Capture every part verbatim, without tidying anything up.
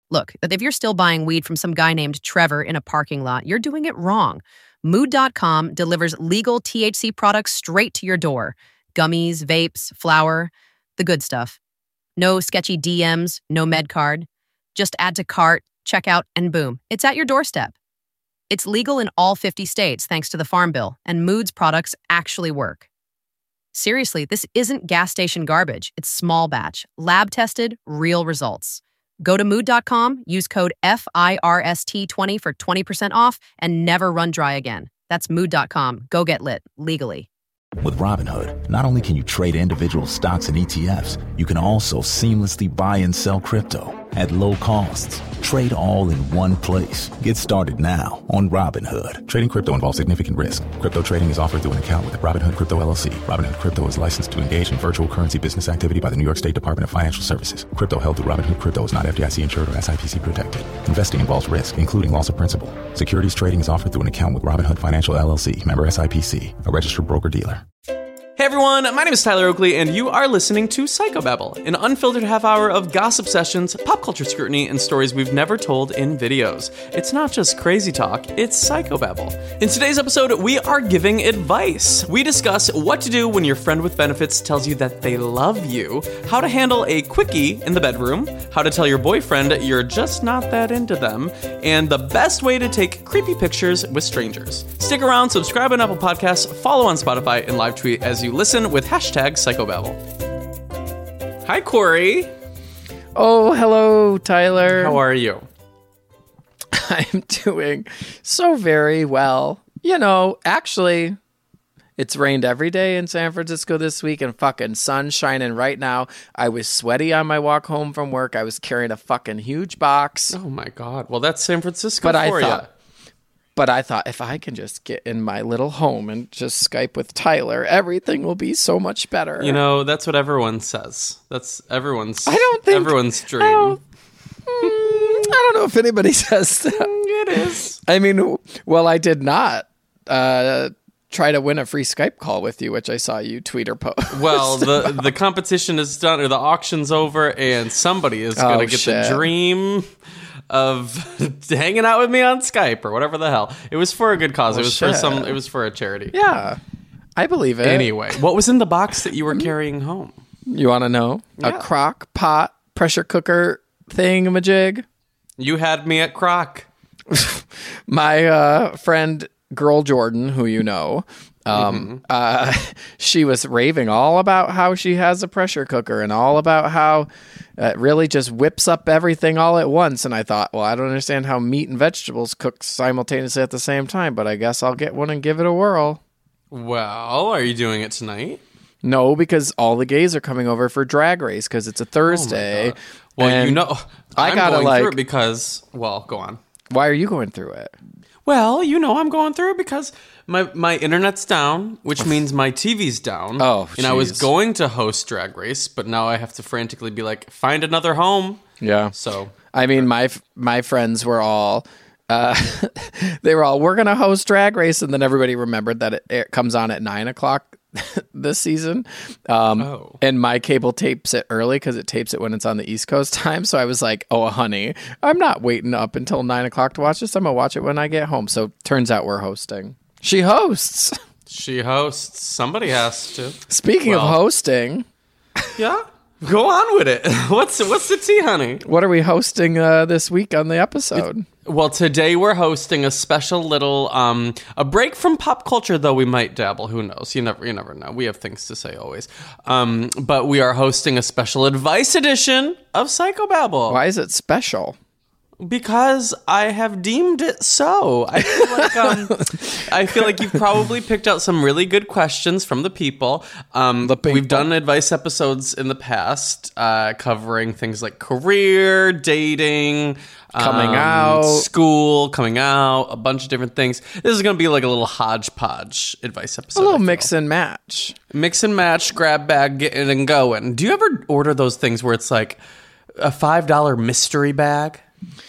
Look, if you're still buying weed from some guy named Trevor in a parking lot, you're doing it wrong. Mood dot com delivers legal T H C products straight to your door. Gummies, vapes, flour, the good stuff. No sketchy D Ms, no med card. Just add to cart, check out, and boom, it's at your doorstep. It's legal in all fifty states thanks to the Farm Bill, and Mood's products actually work. Seriously, this isn't gas station garbage. It's small batch, lab-tested, real results. Go to mood dot com, use code F I R S T twenty for twenty percent off, and never run dry again. That's mood dot com. Go get lit, legally. With Robinhood, not only can you trade individual stocks and E T Fs, you can also seamlessly buy and sell crypto at low costs. Trade all in one place. Get started now on Robinhood. Trading crypto involves significant risk. Crypto trading is offered through an account with Robinhood Crypto L L C. Robinhood Crypto is licensed to engage in virtual currency business activity by the New York State Department of Financial Services. Crypto held through Robinhood Crypto is not F D I C insured or S I P C protected. Investing involves risk, including loss of principal. Securities trading is offered through an account with Robinhood Financial L L C, member S I P C, a registered broker-dealer. Hey everyone, my name is Tyler Oakley, and you are listening to Psychobabble, an unfiltered half hour of gossip sessions, pop culture scrutiny, and stories we've never told in videos. It's not just crazy talk, it's Psychobabble. In today's episode, we are giving advice. We discuss what to do when your friend with benefits tells you that they love you, how to handle a quickie in the bedroom, how to tell your boyfriend you're just not that into them, and the best way to take creepy pictures with strangers. Stick around, subscribe on Apple Podcasts, follow on Spotify, and live tweet as you listen with hashtag Psychobabble. Hi, Corey. Oh, hello, Tyler. How are you? I'm doing so very well. You know, actually, it's rained every day in San Francisco this week and fucking sun shining right now. I was sweaty on my walk home from work. I was carrying a fucking huge box. Oh, my God. Well, that's San Francisco but for I thought, you. But I thought if I can just get in my little home and just Skype with Tyler, everything will be so much better. You know, that's what everyone says. That's everyone's I don't think, everyone's dream. I don't, mm, I don't know if anybody says that. It is. I mean, well, I did not uh, try to win a free Skype call with you, which I saw you tweet or post. Well, the, the competition is done, or the auction's over, and somebody is going to Oh, get shit. the dream of hanging out with me on Skype or whatever the hell. It was for a good cause. Well, it was for shit. some. It was for a charity. Yeah, I believe it. Anyway, what was in the box that you were carrying home? You want to know? Yeah. A crock pot pressure cooker thingamajig. You had me at Croc. My uh, friend, Girl Jordan, who you know, um, mm-hmm. uh, she was raving all about how she has a pressure cooker and all about how it really just whips up everything all at once. And I thought, well, I don't understand how meat and vegetables cook simultaneously at the same time, but I guess I'll get one and give it a whirl. Well, are you doing it tonight? No, because all the gays are coming over for Drag Race because it's a Thursday. Oh well, you know, I I'm gotta going like. through it because, well, go on. Why are you going through it? Well, you know, I'm going through it because my my internet's down, which means my T V's down. Oh, and I was geez. going to host Drag Race, but now I have to frantically be like, find another home. Yeah. So, I mean, my my friends were all. Uh, they were all, we're going to host Drag Race. And then everybody remembered that it, it comes on at nine o'clock this season. Um, Oh. And my cable tapes it early because it tapes it when it's on the East Coast time. So I was like, oh, honey, I'm not waiting up until nine o'clock to watch this. I'm going to watch it when I get home. So turns out we're hosting. She hosts. she hosts. Somebody has to. Speaking Well. of hosting, Yeah. Go on with it. What's what's the tea, honey? what are we hosting uh, this week on the episode? Well, today we're hosting a special little um a break from pop culture, though we might dabble. Who knows? You never you never know. We have things to say always. Um, but we are hosting a special advice edition of Psychobabble. Why is it special? Because I have deemed it so. I feel like um, I feel like you've probably picked out some really good questions from the people. Um, The people. We've done advice episodes in the past, uh, covering things like career, dating, Coming um, out. school, coming out, a bunch of different things. This is going to be like a little hodgepodge advice episode. A little I feel. mix and match. Mix and match, grab bag, get it and going. Do you ever order those things where it's like a five dollar mystery bag?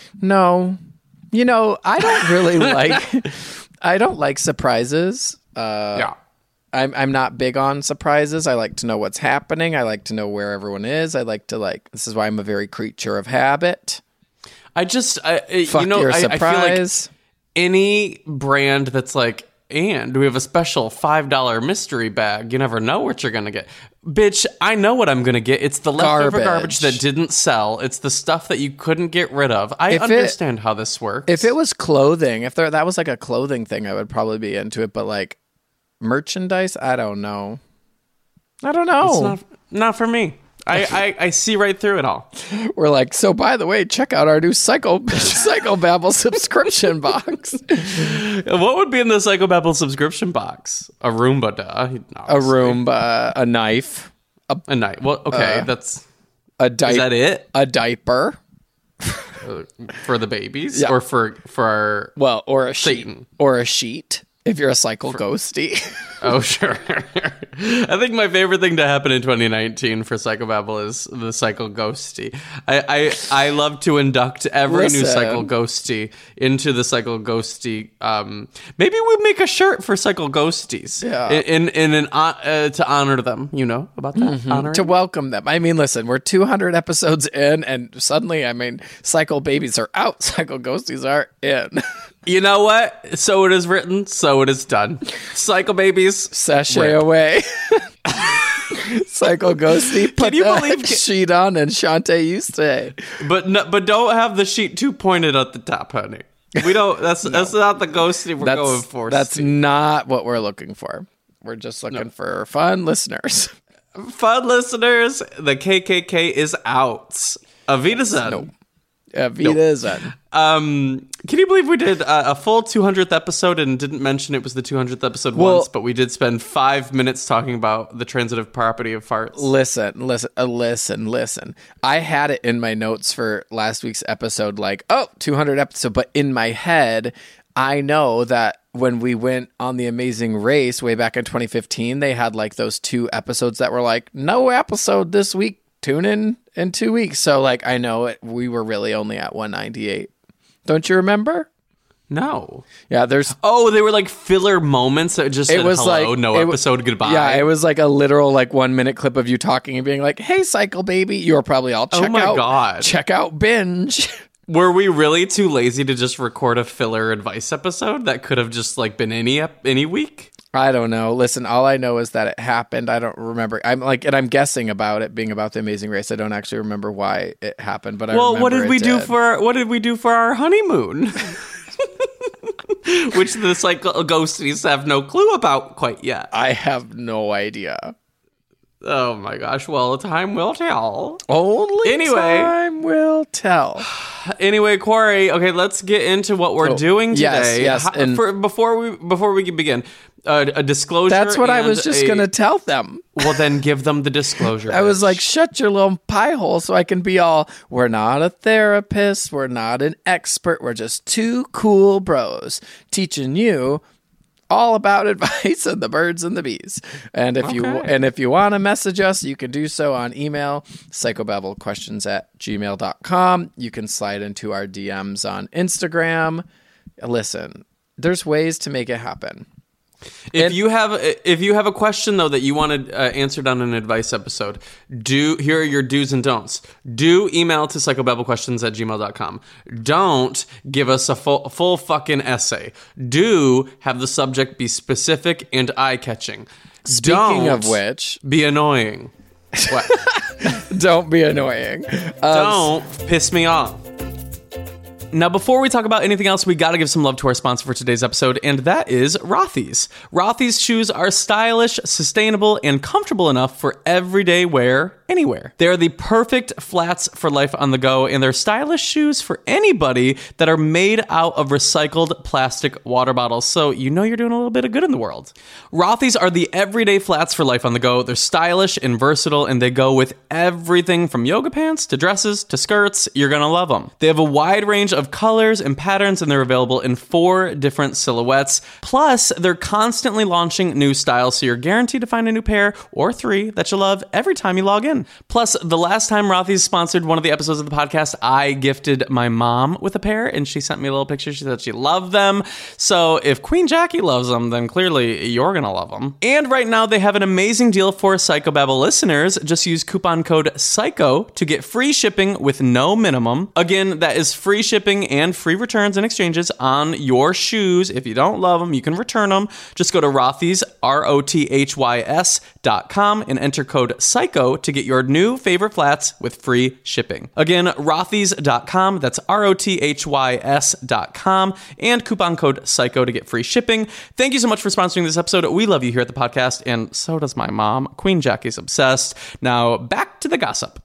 No. You know, I don't really like I don't like surprises. Uh Yeah. I'm I'm not big on surprises. I like to know what's happening. I like to know where everyone is. I like to like this is why I'm a very creature of habit. I just, I, I- Fuck you know, your I, I feel like surprise. any brand that's like, and we have a special five dollar mystery bag. You never know what you're going to get. Bitch, I know what I'm going to get. It's the leftover Garbage. garbage that didn't sell. It's the stuff that you couldn't get rid of. I If it- understand how this works. If it was clothing, if there, that was like a clothing thing, I would probably be into it. But like merchandise, I don't know. I don't know. It's not, not for me. I, I, I see right through it all. We're like, so by the way, check out our new Psycho Psychobabble subscription box. What would be in the Psychobabble subscription box? A Roomba, duh. No, A room, uh, a knife, a, A night. Well, okay, Uh, that's... a Is diaper, that it? a diaper. Uh, for the babies? Yeah. Or for, for our... Well, or a sheet, Satan. or a sheet. If you're a cycle ghosty. Oh, sure. I think my favorite thing to happen in twenty nineteen for Psychobabble is the Cycle Ghosty. I, I, I love to induct every new Listen. Cycle Ghosty into the Cycle Ghosty. Um, maybe we make a shirt for Cycle Ghosties. Yeah. In, in, in an, uh, to honor them, you know, about that? Honoring To welcome them. I mean, listen, we're two hundred episodes in, and suddenly, I mean, cycle babies are out, cycle ghosties are in. You know what? So it is written, so it is done. Cycle Babies. Sashay Rip. away. Cycle ghosty, put you that believe- sheet on, and Shantae, you stay. But no, but don't have the sheet too pointed at the top, honey. We don't. That's that's not the ghosty we're going That's, for. that's Steve. not what we're looking for. We're just looking for fun listeners. Fun listeners. The K K K is out. Avita Zen. Nope. Avita Zen. Um, can you believe we did a, a full two hundredth episode and didn't mention it was the two hundredth episode Well- once, but we did spend five minutes talking about the transitive property of farts. Listen, listen, uh, listen, listen. I had it in my notes for last week's episode, like, oh, two hundred episode. But in my head, I know that when we went on The Amazing Race way back in twenty fifteen, they had like those two episodes that were like, no episode this week. Tune in in two weeks. So like, I know it, we were really only at one ninety-eight. Don't you remember? No. Yeah, there's Oh, they were like filler moments that just said it was hello, like no it wa- episode, goodbye. Yeah, it was like a literal like one minute clip of you talking and being like, "Hey, cycle baby," you were probably all check Oh my out, God. check out binge. Were we really too lazy to just record a filler advice episode that could have just like been any ep- any week? I don't know. Listen, all I know is that it happened. I don't remember. I'm like, and I'm guessing about it being about The Amazing Race. I don't actually remember why it happened, but I Well, remember what did it we do did. for our, what did we do for our honeymoon? Which the cycle ghosties have no clue about quite yet. I have no idea. Oh my gosh! Well, time will tell. Only Anyway. time will tell. Anyway, Corey. Okay, let's get into what we're Oh, doing yes, today. yes, How- and- for, before we before we begin, uh, a disclosure. That's what I and was just a- gonna tell them. Well, then give them the disclosure. I was bitch. like, shut your little pie hole so I can be all, we're not a therapist, we're not an expert, we're just two cool bros teaching you all about advice and the birds and the bees. And if you Okay. and if you want to message us, you can do so on email, psychobabblequestions at gmail dot com. You can slide into our D Ms on Instagram. Listen, there's ways to make it happen. If And- you have if you have a question though that you wanted uh, answered on an advice episode, do here are your do's and don'ts. Do email to psychobabblequestions at gmail dot com. Don't give us a full full fucking essay. Do have the subject be specific and eye catching. Speaking of which, be annoying. What? don't be annoying. Don't piss me off. Now, before we talk about anything else, we got to give some love to our sponsor for today's episode, and that is Rothy's. Rothy's shoes are stylish, sustainable, and comfortable enough for everyday wear anywhere. They are the perfect flats for life on the go, and they're stylish shoes for anybody that are made out of recycled plastic water bottles, so you know you're doing a little bit of good in the world. Rothy's are the everyday flats for life on the go. They're stylish and versatile, and they go with everything from yoga pants to dresses to skirts. You're going to love them. They have a wide range of colors and patterns, and they're available in four different silhouettes. Plus, they're constantly launching new styles, so you're guaranteed to find a new pair or three that you love every time you log in. in. Plus, the last time Rothy's sponsored one of the episodes of the podcast, I gifted my mom with a pair, and she sent me a little picture. She said she loved them. So if Queen Jackie loves them, then clearly you're going to love them. And right now, they have an amazing deal for Psychobabble listeners. Just use coupon code PSYCHO to get free shipping with no minimum. Again, that is free shipping and free returns and exchanges on your shoes. If you don't love them, you can return them. Just go to Rothys, R O T H Y S dot com and enter code PSYCHO to get your new favorite flats with free shipping. Again, Rothys dot com, that's R O T H Y S dot com, and coupon code PSYCHO to get free shipping. Thank you so much for sponsoring this episode. We love you here at the podcast, and so does my mom. Queen Jackie's obsessed. Now, back to the gossip.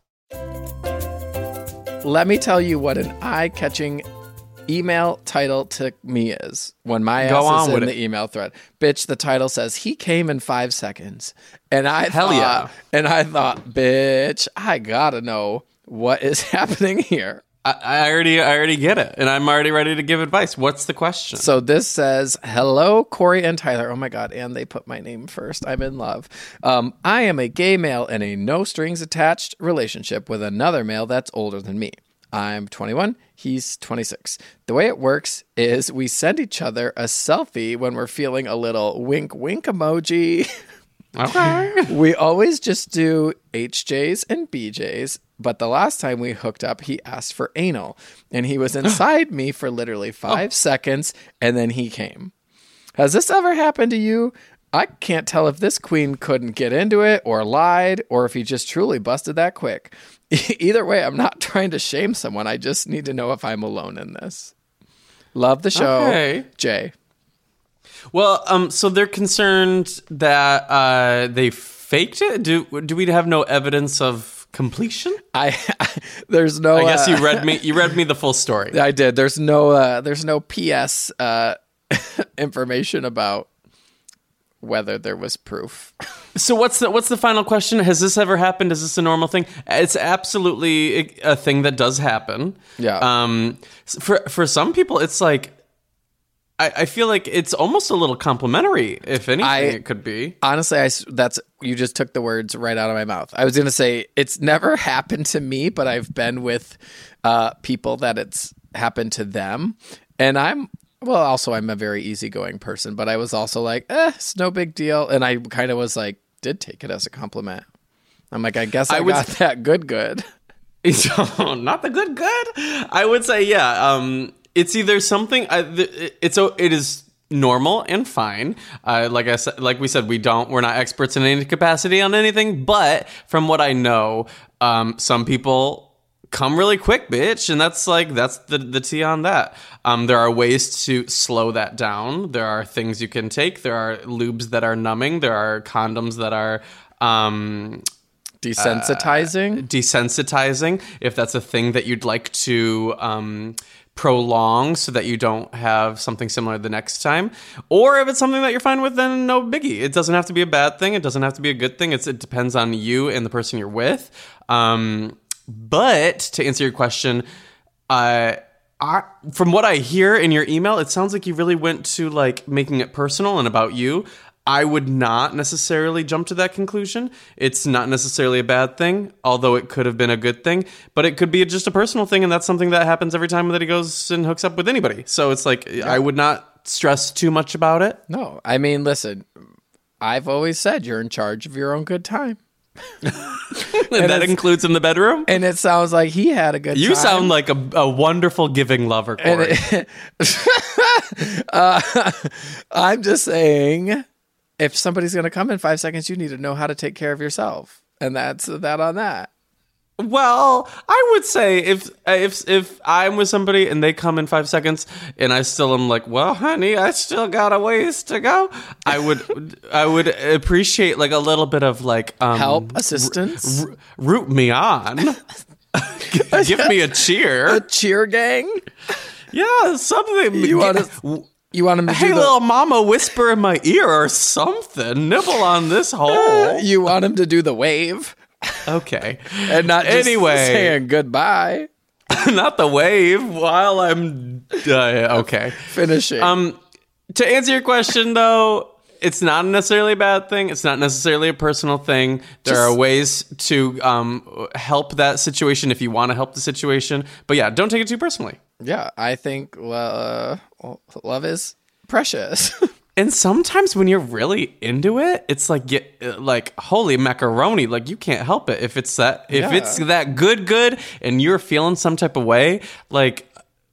Let me tell you what an eye-catching email title to me is when my Go ass is on in with the it. email thread. Bitch, the title says, he came in five seconds. And I Hell thought, yeah. And I thought, bitch, I gotta know what is happening here. I, I already I already get it, and I'm already ready to give advice. What's the question? So this says, hello, Corey and Tyler. Oh my God. And they put my name first. I'm in love. Um, I am a gay male in a no strings attached relationship with another male that's older than me. I'm twenty-one. He's twenty-six. The way it works is we send each other a selfie when we're feeling a little wink wink emoji. Okay. We always just do H Js and B Js, but the last time we hooked up, he asked for anal, and he was inside me for literally five oh. seconds, and then he came. Has this ever happened to you? I can't tell if this queen couldn't get into it or lied, or if he just truly busted that quick. Either way, I'm not trying to shame someone. I just need to know if I'm alone in this. Love the show. Okay. Jay. Well, um, so they're concerned that uh, they faked it. Do do we have no evidence of completion? I, I there's no. I guess uh, you read me. You read me the full story. I did. There's no. Uh, there's no P S uh, information about whether there was proof. So what's the what's the final question? Has this ever happened? Is this a normal thing? It's absolutely a thing that does happen. Yeah. Um. For for some people, it's like. I, I feel like it's almost a little complimentary, if anything, I, it could be. Honestly, I, that's you just took the words right out of my mouth. I was going to say it's never happened to me, but I've been with uh, people that it's happened to them. And I'm, well, also I'm a very easygoing person, but I was also like, eh, it's no big deal. And I kind of was like, did take it as a compliment. I'm like, I guess I, I got was, that good, good. Not the good, good. I would say, yeah, um... It's either something. Uh, it's it is normal and fine. Uh, like I said, like we said, we don't. We're not experts in any capacity on anything. But from what I know, um, some people come really quick, bitch, and that's like that's the the tea on that. Um, there are ways to slow that down. There are things you can take. There are lubes that are numbing. There are condoms that are. Um, Desensitizing? Uh, desensitizing, if that's a thing that you'd like to um, prolong so that you don't have something similar the next time. Or if it's something that you're fine with, then no biggie. It doesn't have to be a bad thing. It doesn't have to be a good thing. It's, it depends on you and the person you're with. Um, but to answer your question, uh, I, from what I hear in your email, it sounds like you really went to like making it personal and about you. I would not necessarily jump to that conclusion. It's not necessarily a bad thing, although it could have been a good thing. But it could be just a personal thing, and that's something that happens every time that he goes and hooks up with anybody. So it's like, yeah. I would not stress too much about it. No, I mean, listen, I've always said you're in charge of your own good time. and that includes in the bedroom? And it sounds like he had a good you time. You sound like a, a wonderful giving lover, Corey. It, uh, I'm just saying... If somebody's going to come in five seconds, you need to know how to take care of yourself. And that's that on that. Well, I would say if if if I'm with somebody and they come in five seconds and I still am like, well, honey, I still got a ways to go. I would I would appreciate like a little bit of like um, help, assistance, r- r- root me on, give me a cheer, a cheer gang. Yeah, something. You want to. You want him to hey, do the, little mama, whisper in my ear or something. Nibble on this hole. You want him to do the wave. Okay. And not just anyway, saying goodbye. Not the wave while I'm... Uh, okay. Finishing. Um, to answer your question, though, It's not necessarily a bad thing. It's not necessarily a personal thing. There Just- are ways to um, help that situation if you want to help the situation. But yeah, don't take it too personally. Yeah, I think uh, love is precious. And sometimes when you're really into it, it's like get like holy macaroni, like you can't help it. If it's that if Yeah. it's that good good and you're feeling some type of way, like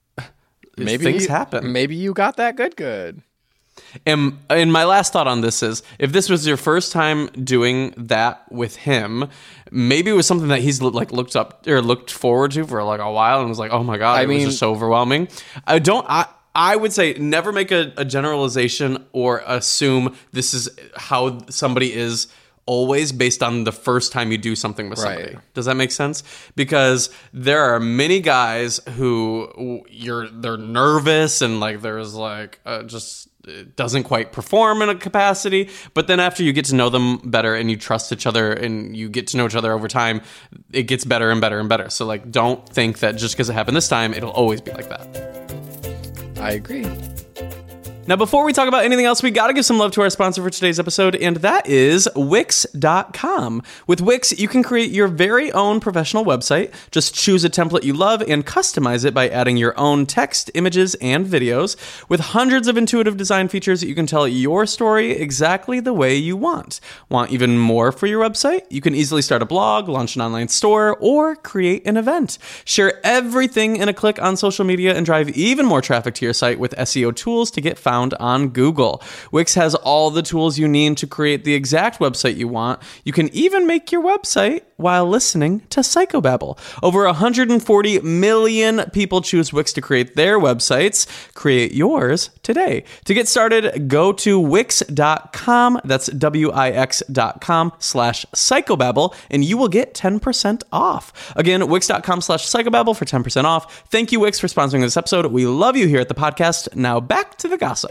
maybe things you, happen. Maybe you got that good good. And, and my last thought on this is, if this was your first time doing that with him, maybe it was something that he's like looked up or looked forward to for like a while and was like, oh my God, I it mean- was just so overwhelming. I don't, I, I would say never make a, a generalization or assume this is how somebody is always based on the first time you do something with somebody. Right. Does that make sense? Because there are many guys who you're they're nervous and like there's like uh, just it doesn't quite perform in a capacity, but then after you get to know them better and you trust each other and you get to know each other over time, it gets better and better and better. So like don't think that just because it happened this time it'll always be like that. I agree. Now, before we talk about anything else, we got to give some love to our sponsor for today's episode, and that is Wix dot com. With Wix, you can create your very own professional website. Just choose a template you love and customize it by adding your own text, images, and videos. With hundreds of intuitive design features, you can tell your story exactly the way you want. Want even more for your website? You can easily start a blog, launch an online store, or create an event. Share everything in a click on social media and drive even more traffic to your site with S E O tools to get found on Google. Wix has all the tools you need to create the exact website you want. You can even make your website while listening to Psychobabble. Over one hundred forty million people choose Wix to create their websites. Create yours today. To get started, go to Wix dot com. That's W I X dot com slash Psychobabble, and you will get ten percent off. Again, Wix dot com slash Psychobabble for ten percent off. Thank you, Wix, for sponsoring this episode. We love you here at the podcast. Now back to the gossip.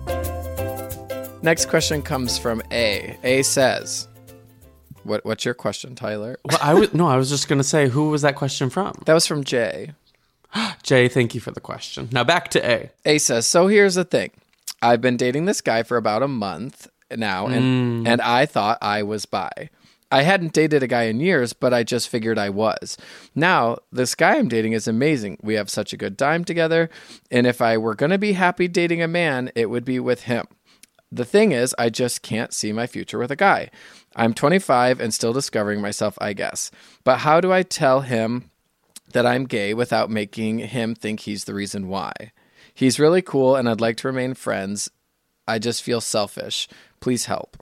Next question comes from A. A says, "What? What's your question, Tyler?" Well, I was no, I was just gonna say, who was that question from? That was from Jay. Jay, thank you for the question. Now back to A. A says, "So here's the thing. I've been dating this guy for about a month now, and and I thought I was bi. I hadn't dated a guy in years, but I just figured I was. Now, this guy I'm dating is amazing. We have such a good time together, and if I were going to be happy dating a man, it would be with him. The thing is, I just can't see my future with a guy. I'm twenty-five and still discovering myself, I guess. But how do I tell him that I'm gay without making him think he's the reason why? He's really cool, and I'd like to remain friends. I just feel selfish. Please help."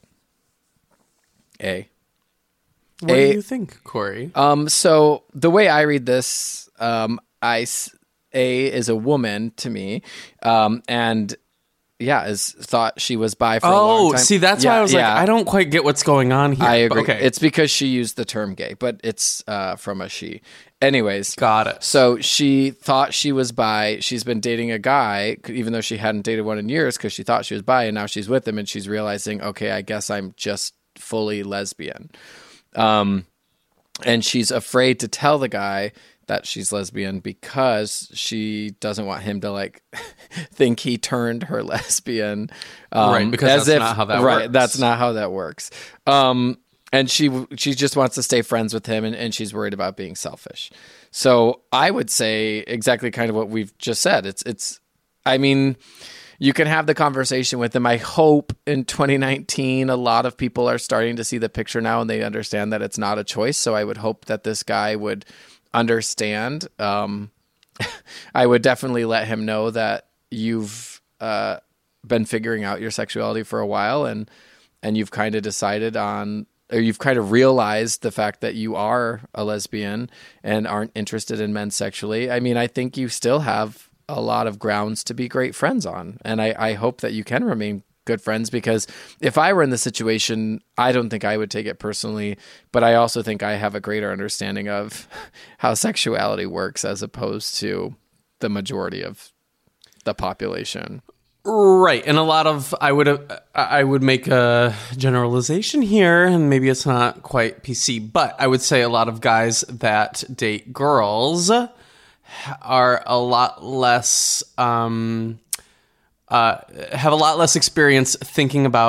A. What A- do you think, Corey? Um, so the way I read this, um, I s- A is a woman to me, um, and yeah, is thought she was bi for a long Oh, time. see, that's Yeah, why I was yeah, like, I don't quite get what's going on here. I but agree. Okay, It's because she used the term gay, but it's uh, from a she. Anyways, got it. so she thought she was bi. She's been dating a guy, even though she hadn't dated one in years, because she thought she was bi, and now she's with him, and she's realizing, okay, I guess I'm just fully lesbian. Um, and she's afraid to tell the guy that she's lesbian because she doesn't want him to like think he turned her lesbian. Um, Right, because that's not how that right, works. That's not how that works. Um, and she she just wants to stay friends with him, and, and she's worried about being selfish. So I would say exactly kind of what we've just said. It's it's. I mean, you can have the conversation with him. I hope in twenty nineteen, a lot of people are starting to see the picture now and they understand that it's not a choice. So I would hope that this guy would understand. Um, I would definitely let him know that you've uh, been figuring out your sexuality for a while, and and you've kind of decided on, or you've kind of realized the fact that you are a lesbian and aren't interested in men sexually. I mean, I think you still have a lot of grounds to be great friends on. And I, I hope that you can remain good friends, because if I were in the situation, I don't think I would take it personally, but I also think I have a greater understanding of how sexuality works as opposed to the majority of the population. Right, and a lot of I would uh, I would make a generalization here, and maybe it's not quite P C, but I would say a lot of guys that date girls are a lot less um, uh, have a lot less experience thinking about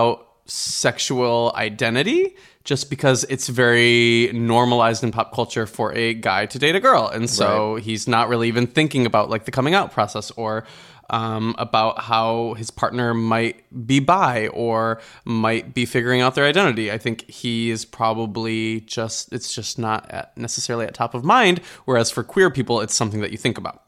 sexual identity, just because it's very normalized in pop culture for a guy to date a girl. And so right. he's not really even thinking about like the coming out process or um, about how his partner might be bi or might be figuring out their identity. I think he is probably just, it's just not at necessarily at top of mind. Whereas for queer people, it's something that you think about.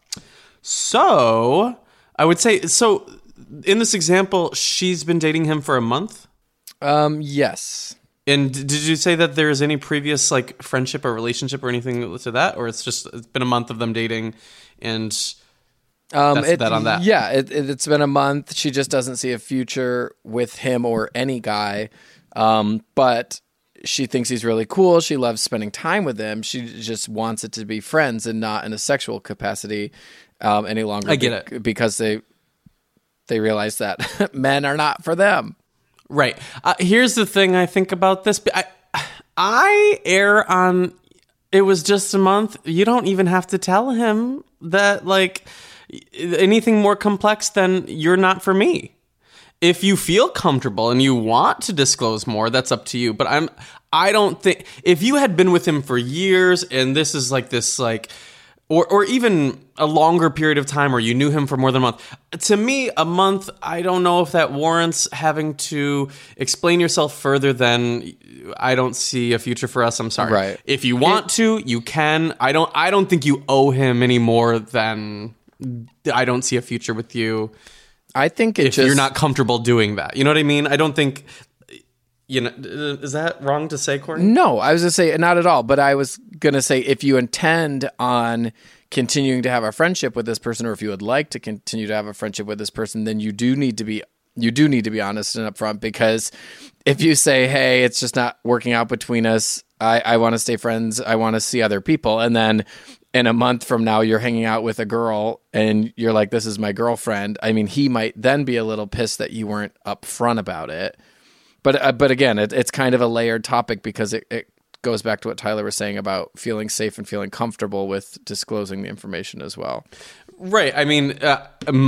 So I would say, so in this example, she's been dating him for a month? Um, yes. And did you say that there's any previous like friendship or relationship or anything to that, or it's just it's been a month of them dating, and um, that's it, that on that? Yeah, it, it, it's been a month. She just doesn't see a future with him or any guy, um, but she thinks he's really cool. She loves spending time with him. She just wants it to be friends and not in a sexual capacity um, any longer. I get be- it because they they realize that men are not for them. Right. Uh, here's the thing I think about this. I, I err on, it was just a month. You don't even have to tell him that, like, anything more complex than you're not for me. If you feel comfortable and you want to disclose more, that's up to you. But I'm, I don't think, if you had been with him for years and this is like this, like, Or or even a longer period of time where you knew him for more than a month. To me, a month, I don't know if that warrants having to explain yourself further than I don't see a future for us. I'm sorry. Right. If you want to, you can. I don't I don't think you owe him any more than I don't see a future with you. I think it if just, you're not comfortable doing that. You know what I mean? I don't think... You know, is that wrong to say, Courtney? No, I was going to say not at all. But I was going to say if you intend on continuing to have a friendship with this person, or if you would like to continue to have a friendship with this person, then you do need to be you do need to be honest and upfront. Because if you say, "Hey, it's just not working out between us. I, I want to stay friends. I want to see other people," and then in a month from now you're hanging out with a girl and you're like, "This is my girlfriend." I mean, he might then be a little pissed that you weren't upfront about it. But uh, but again, it, it's kind of a layered topic because it, it goes back to what Tyler was saying about feeling safe and feeling comfortable with disclosing the information as well. Right. I mean, uh,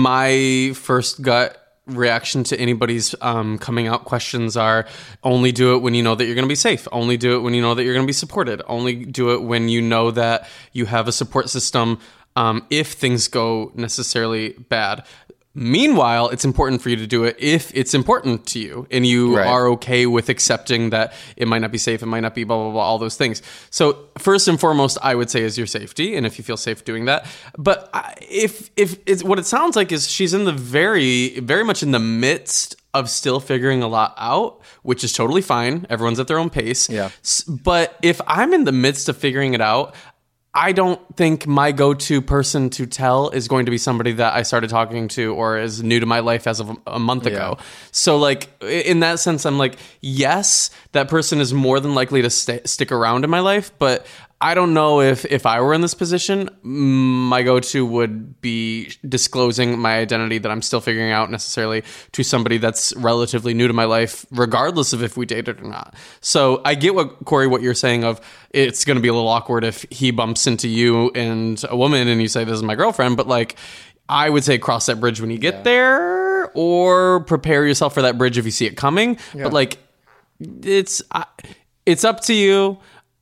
my first gut reaction to anybody's um, coming out questions are only do it when you know that you're going to be safe. Only do it when you know that you're going to be supported. Only do it when you know that you have a support system um, if things go necessarily bad. Meanwhile, it's important for you to do it if it's important to you and you right. are okay with accepting that it might not be safe, it might not be blah, blah, blah, all those things. So first and foremost, I would say is your safety, and if you feel safe doing that. But if if it's, what it sounds like is she's in the very, very much in the midst of still figuring a lot out, which is totally fine. Everyone's at their own pace. Yeah. But if I'm in the midst of figuring it out, I don't think my go-to person to tell is going to be somebody that I started talking to or is new to my life as of a month ago. Yeah. So, like, in that sense, I'm like, yes, that person is more than likely to st- stick around in my life, but I don't know if, if I were in this position, my go-to would be disclosing my identity that I'm still figuring out necessarily to somebody that's relatively new to my life, regardless of if we dated or not. So I get what, Corey, what you're saying of it's going to be a little awkward if he bumps into you and a woman and you say, this is my girlfriend. But like, I would say cross that bridge when you get yeah. there, or prepare yourself for that bridge if you see it coming. Yeah. But like, it's it's up to you.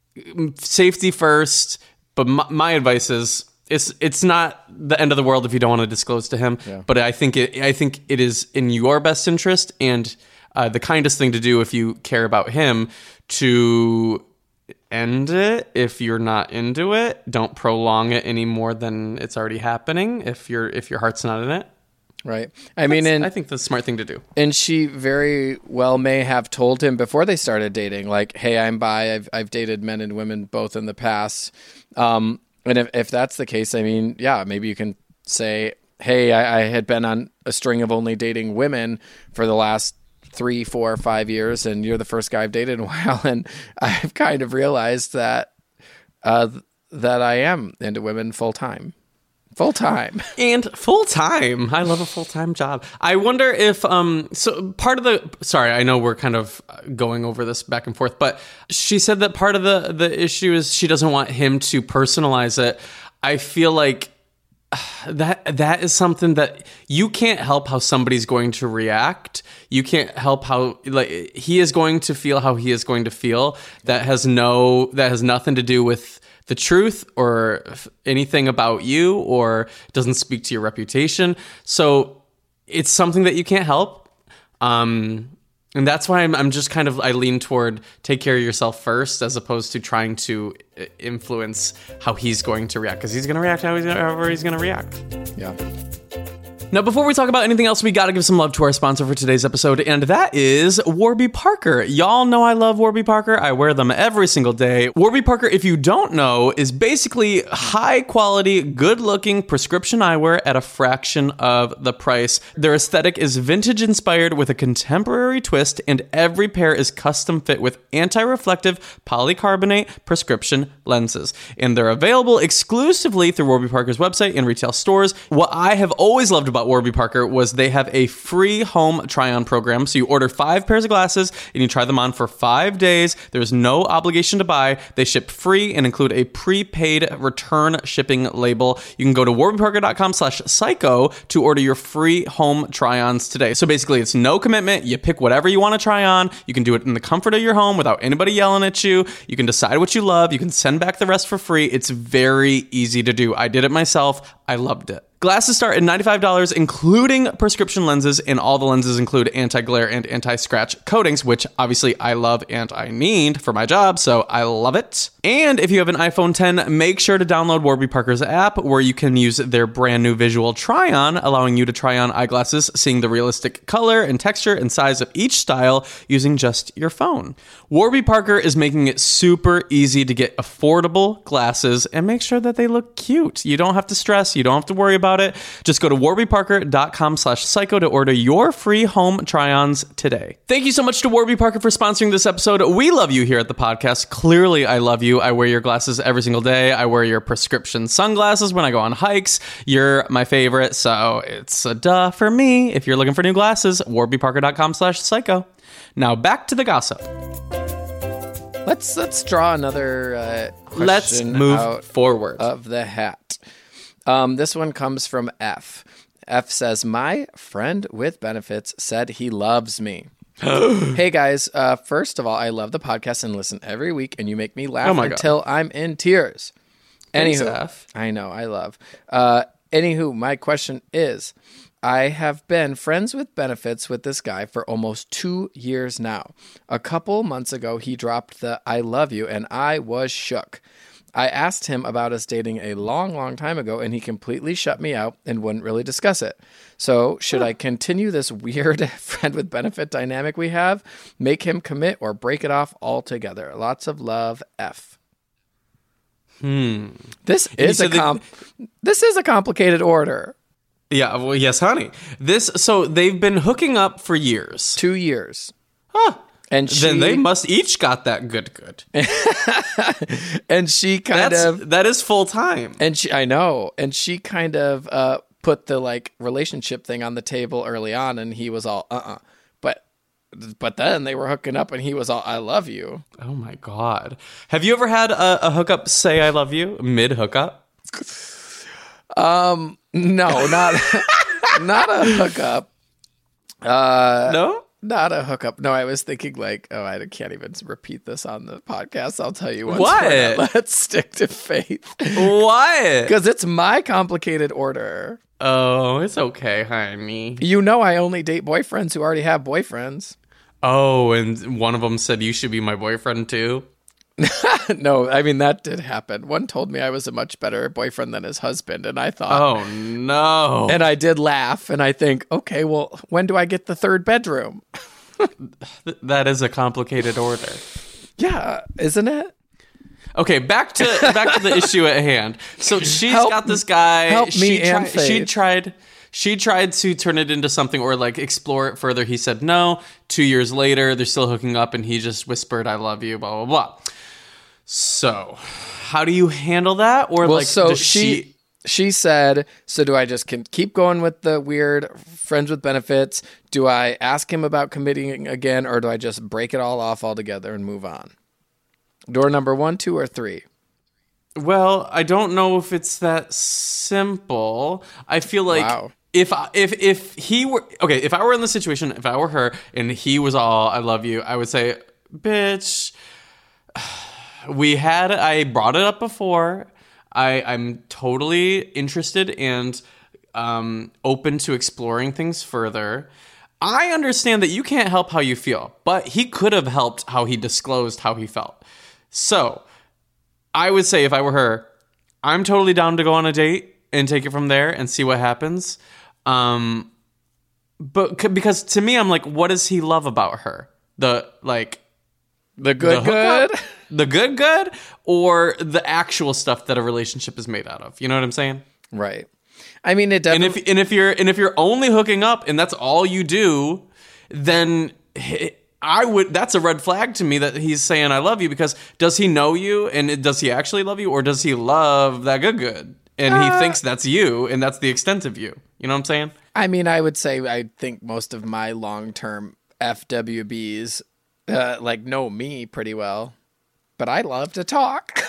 Safety first, but my, my advice is it's it's not the end of the world if you don't want to disclose to him. Yeah. But I think it I think it is in your best interest and uh, the kindest thing to do if you care about him to end it. If you're not into it, don't prolong it any more than it's already happening. If you're if your heart's not in it. Right. I mean, and, I think that's a smart thing to do. And she very well may have told him before they started dating, like, hey, I'm bi. I've, I've dated men and women both in the past. Um, and if, if that's the case, I mean, yeah, maybe you can say, hey, I, I had been on a string of only dating women for the last three, four, five years, and you're the first guy I've dated in a while. And I've kind of realized that uh, that I am into women full time. Full time. And full time. I love a full time job. I wonder if, um, so part of the, sorry, I know we're kind of going over this back and forth, but she said that part of the, the issue is she doesn't want him to personalize it. I feel like That that is something that you can't help how somebody's going to react. You can't help how like he is going to feel how he is going to feel. That has no that has nothing to do with the truth or anything about you, or doesn't speak to your reputation. So it's something that you can't help. Um, and that's why I'm, I'm just kind of, I lean toward take care of yourself first, as opposed to trying to influence how he's going to react, because he's going to react how he's gonna, however he's going to react. Yeah. Now, before we talk about anything else, we got to give some love to our sponsor for today's episode, and that is Warby Parker. Y'all know I love Warby Parker. I wear them every single day. Warby Parker, if you don't know, is basically high-quality, good-looking prescription eyewear at a fraction of the price. Their aesthetic is vintage-inspired with a contemporary twist, and every pair is custom-fit with anti-reflective polycarbonate prescription lenses. And they're available exclusively through Warby Parker's website and retail stores. What I have always loved about Warby Parker was they have a free home try-on program. So you order five pairs of glasses and you try them on for five days. There's no obligation to buy. They ship free and include a prepaid return shipping label. You can go to warbyparker.com slash psycho to order your free home try-ons today. So basically it's no commitment. You pick whatever you want to try on. You can do it in the comfort of your home without anybody yelling at you. You can decide what you love. You can send back the rest for free. It's very easy to do. I did it myself. I loved it. Glasses start at ninety-five dollars, including prescription lenses, and all the lenses include anti-glare and anti-scratch coatings, which obviously I love and I need for my job, so I love it. And if you have an iPhone ten, make sure to download Warby Parker's app, where you can use their brand new visual try-on, allowing you to try on eyeglasses, seeing the realistic color and texture and size of each style using just your phone. Warby Parker is making it super easy to get affordable glasses and make sure that they look cute. You don't have to stress, you don't have to worry about it. Just go to warbyparker.com slash psycho to order your free home try-ons today. Thank you so much to Warby Parker for sponsoring this episode. We love you here at the podcast. Clearly, I love you. I wear your glasses every single day. I wear your prescription sunglasses when I go on hikes. You're my favorite, so it's a duh for me. If you're looking for new glasses, warbyparker.com slash psycho. Now back to the gossip. Let's let's draw another uh, question Let's move out forward of the hat. Um, this one comes from F. F says, my friend with benefits said he loves me. Hey guys, uh, first of all, I love the podcast and listen every week, and you make me laugh oh until God. I'm in tears. Thanks, Anywho, F. I know, I love. Uh, anywho, my question is, I have been friends with benefits with this guy for almost two years now. A couple months ago, he dropped the I love you, and I was shook. I asked him about us dating a long, long time ago, and he completely shut me out and wouldn't really discuss it. So should I continue this weird friend with benefit dynamic we have, make him commit, or break it off altogether? Lots of love, F. Hmm. This is a com- they- this is a complicated order. Yeah, well, yes, honey. This so they've been hooking up for years. Two years. Huh. And she, then they must each got that good good. And she kind That's, of that is full time. And she I know. And she kind of uh, put the like relationship thing on the table early on, and he was all uh-uh. But but then they were hooking up and he was all I love you. Oh my God. Have you ever had a, a hookup say I love you mid hookup? Um no, not not a hookup. Uh No? Not a hookup. No, I was thinking like, oh, I can't even repeat this on the podcast. I'll tell you once. What? Let's stick to faith. What? Because it's my complicated order. Oh, it's okay, honey. You know I only date boyfriends who already have boyfriends. Oh, and one of them said you should be my boyfriend too? No, I mean, that did happen. One told me I was a much better boyfriend than his husband, and I thought... Oh, no. And I did laugh, and I think, okay, well, when do I get the third bedroom? That is a complicated order. Yeah, isn't it? Okay, back to back to the issue at hand. So she's Help- got this guy. help she me and tri- She Faith. tried... She tried to turn it into something or like explore it further. He said no. Two years later, they're still hooking up, and he just whispered, I love you, blah, blah, blah. So, how do you handle that? Or Well, like, so does she, she... she said, so do I just can keep going with the weird friends with benefits? Do I ask him about committing again, or do I just break it all off altogether and move on? Door number one, two, or three? Well, I don't know if it's that simple. I feel like Wow. if I- if if he were okay, if I were in the situation, if I were her and he was all "I love you," I would say, "Bitch, we had I brought it up before. I I'm totally interested and um, open to exploring things further. I understand that you can't help how you feel, but he could have helped how he disclosed how he felt. So." I would say if I were her, I'm totally down to go on a date and take it from there and see what happens. Um, but c- because to me, I'm like, what does he love about her? The like The good, the good. hookup? The good, good, or the actual stuff that a relationship is made out of. You know what I'm saying? Right. I mean, it And definitely. if and if you're and if you're only hooking up and that's all you do, then I would. That's a red flag to me that he's saying I love you, because does he know you and does he actually love you, or does he love that good good and Uh, he thinks that's you and that's the extent of you? You know what I'm saying? I mean, I would say I think most of my long term F W Bs uh, like know me pretty well, but I love to talk.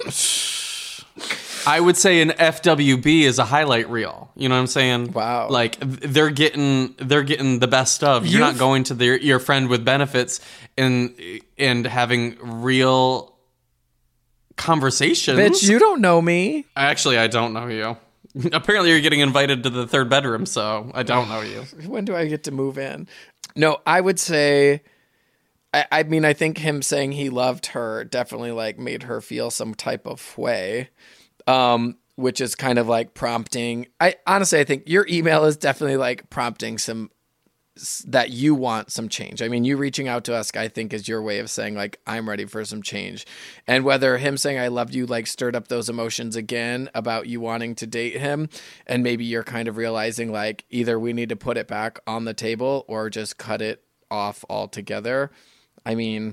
I would say an F W B is a highlight reel. You know what I'm saying? Wow. Like they're getting they're getting the best of. You're You've- not going to their your friend with benefits and and having real conversations. Bitch, you don't know me. Actually, I don't know you. Apparently, you're getting invited to the third bedroom, so I don't know you. When do I get to move in? No, I would say. I, I mean, I think him saying he loved her definitely like made her feel some type of way. Um, which is kind of like prompting. I honestly, I think your email is definitely like prompting some that you want some change. I mean, you reaching out to us, I think, is your way of saying like, I'm ready for some change. And whether him saying I loved you like stirred up those emotions again about you wanting to date him, and maybe you're kind of realizing like either we need to put it back on the table or just cut it off altogether. I mean,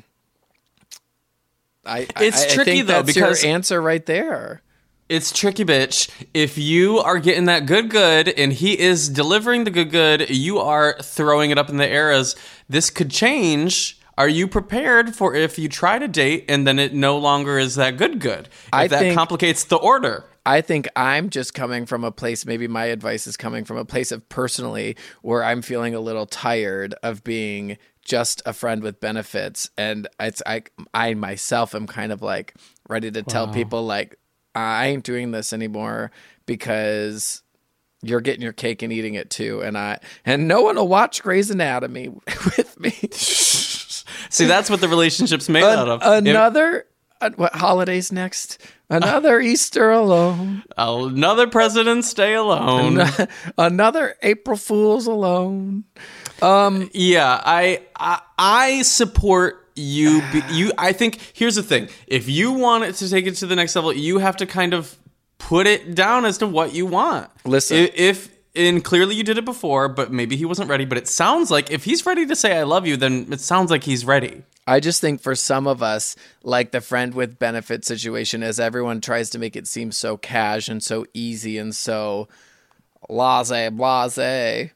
I It's I, I tricky, think though, that's because- your answer right there. It's tricky, bitch. If you are getting that good good and he is delivering the good good, you are throwing it up in the air as this could change. Are you prepared for if you try to date and then it no longer is that good good? If I that think- complicates the order. I think I'm just coming from a place, maybe my advice is coming from a place of personally where I'm feeling a little tired of being just a friend with benefits. And it's I, I myself am kind of like ready to tell people like, I ain't doing this anymore because you're getting your cake and eating it too. And I, and no one will watch Grey's Anatomy with me. See, that's what the relationship's made out of. An- another, uh, what holidays next? Another Easter alone. If another President's Day alone. Another April Fool's alone. Yeah, I, I I support you. Be, you. I think here's the thing: if you want it to take it to the next level, you have to kind of put it down as to what you want. Listen. if, if and clearly you did it before, but maybe he wasn't ready. But it sounds like if he's ready to say "I love you," then it sounds like he's ready. I just think for some of us, like the friend with benefit situation, as everyone tries to make it seem so cash and so easy and so blase, blase.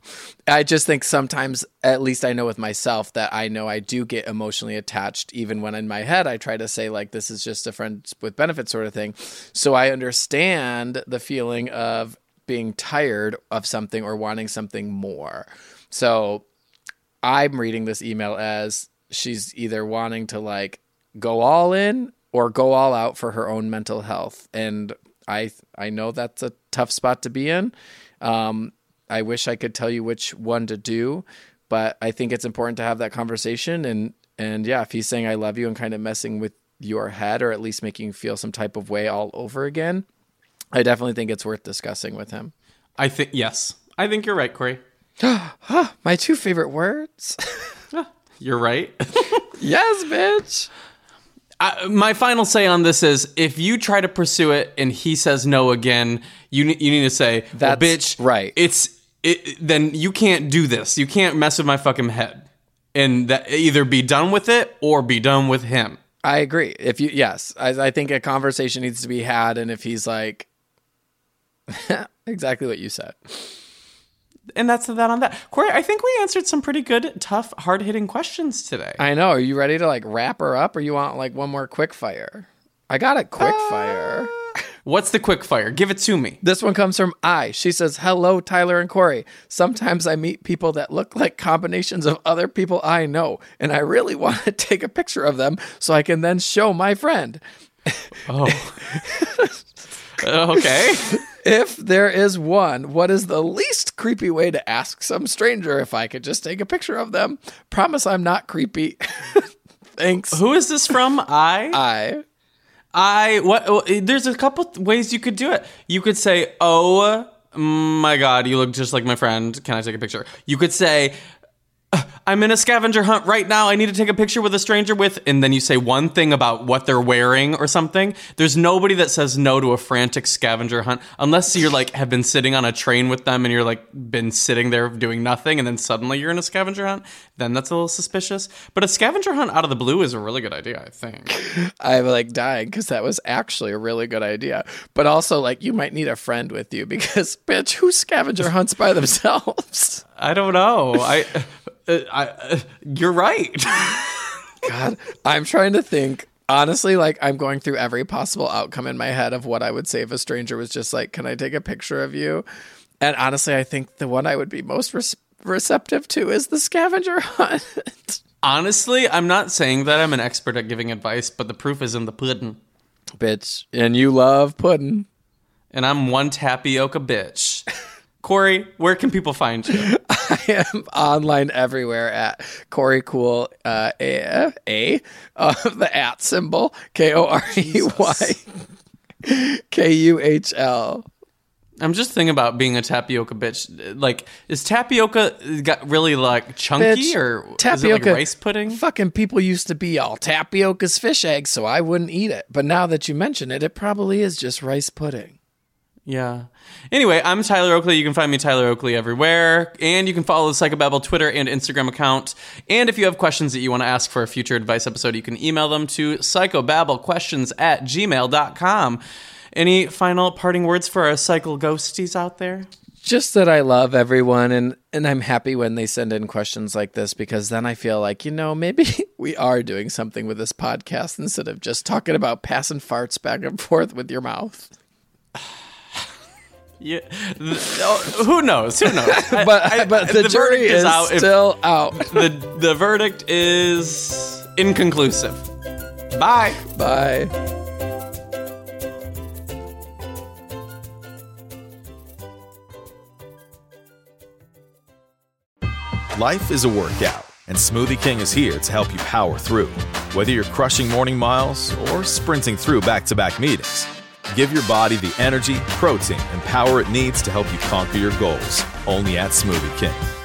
I just think sometimes, at least I know with myself, that I know I do get emotionally attached, even when in my head I try to say, like, this is just a friend with benefit sort of thing. So I understand the feeling of being tired of something or wanting something more. So I'm reading this email as she's either wanting to like go all in or go all out for her own mental health. And I I know that's a tough spot to be in. Um, I wish I could tell you which one to do, but I think it's important to have that conversation. And, and yeah, if he's saying I love you and kind of messing with your head or at least making you feel some type of way all over again, I definitely think it's worth discussing with him. I think yes. I think you're right, Corey. My two favorite words. You're right. Yes, bitch. I, my final say on this is if you try to pursue it and he says no again, you ne- you need to say, well, That's bitch, right. It's it, then you can't do this. You can't mess with my fucking head. And that either be done with it or be done with him. I agree. If you, yes, I, I think a conversation needs to be had. And if he's like, exactly what you said. And that's that on that. Corey, I think we answered some pretty good, tough, hard-hitting questions today. I know. Are you ready to like wrap her up or you want like one more quick fire? I got a quick fire. What's the quick fire? Give it to me. This one comes from I. She says, hello, Tyler and Corey. Sometimes I meet people that look like combinations of other people I know, and I really want to take a picture of them so I can then show my friend. Oh. Okay. If there is one, what is the least creepy way to ask some stranger if I could just take a picture of them? Promise I'm not creepy. Thanks. Who is this from? I? I. I, what, there's a couple ways you could do it. You could say, oh my God, you look just like my friend. Can I take a picture? You could say, I'm in a scavenger hunt right now. I need to take a picture with a stranger with, and then you say one thing about what they're wearing or something. There's nobody that says no to a frantic scavenger hunt unless you're like have been sitting on a train with them and you're like been sitting there doing nothing and then suddenly you're in a scavenger hunt. Then that's a little suspicious. But a scavenger hunt out of the blue is a really good idea, I think. I'm like dying because that was actually a really good idea. But also like you might need a friend with you because bitch, who scavenger hunts by themselves? I don't know. I... Uh, I, uh, you're right. God, I'm trying to think. Honestly, like I'm going through every possible outcome in my head of what I would say if a stranger was just like, can I take a picture of you? And honestly, I think the one I would be most re- receptive to is the scavenger hunt. Honestly, I'm not saying that I'm an expert at giving advice, but the proof is in the pudding. Bitch, and you love pudding. And I'm one tapioca bitch. Corey, where can people find you? I am online everywhere at Corey Cool, uh, A, A uh, the at symbol, K O R E Y K U H L. I'm just thinking about being a tapioca bitch. Like, is tapioca got really like chunky Bitch, or tapioca, is it like rice pudding? Fucking people used to be all tapioca's fish eggs, so I wouldn't eat it. But now that you mention it, it probably is just rice pudding. Yeah. Anyway, I'm Tyler Oakley. You can find me Tyler Oakley everywhere. And you can follow the Psychobabble Twitter and Instagram account. And if you have questions that you want to ask for a future advice episode, you can email them to psychobabblequestions at gmail dot com. Any final parting words for our cycle ghosties out there? Just that I love everyone, and, and I'm happy when they send in questions like this, because then I feel like, you know, maybe we are doing something with this podcast instead of just talking about passing farts back and forth with your mouth. Yeah, oh, who knows? Who knows? but I, but the, the jury is, is out still out. the The verdict is inconclusive. Bye. Bye. Life is a workout, and Smoothie King is here to help you power through. Whether you're crushing morning miles or sprinting through back-to-back meetings, give your body the energy, protein, and power it needs to help you conquer your goals. Only at Smoothie King.